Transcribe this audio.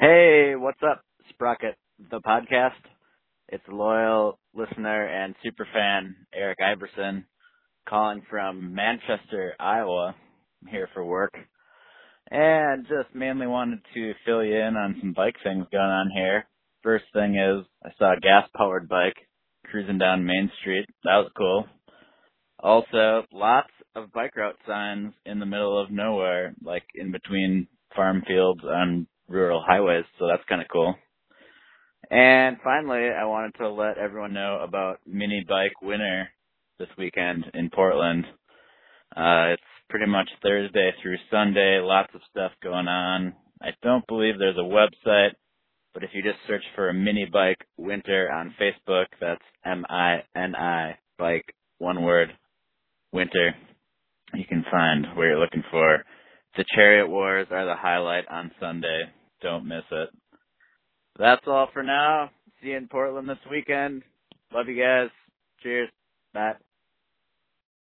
Hey, what's up, Sprocket, the podcast? It's loyal listener and superfan Eric Iverson calling from Manchester, Iowa. I'm here for work and just mainly wanted to fill you in on some bike things going on here. First thing is I saw a gas-powered bike cruising down Main Street. That was cool. Also, lots of bike route signs in the middle of nowhere, like in between farm fields on rural highways, so that's kind of cool. And finally, I wanted to let everyone know about Mini Bike Winter this weekend in Portland. It's pretty much Thursday through Sunday, lots of stuff going on. I don't believe there's a website, but if you just search for a Mini Bike Winter on Facebook, that's MINI, bike, one word, winter, you can find where you're looking for. The Chariot Wars are the highlight on Sunday. Don't miss it. That's all for now. See you in Portland this weekend. Love you guys. Cheers. Bye.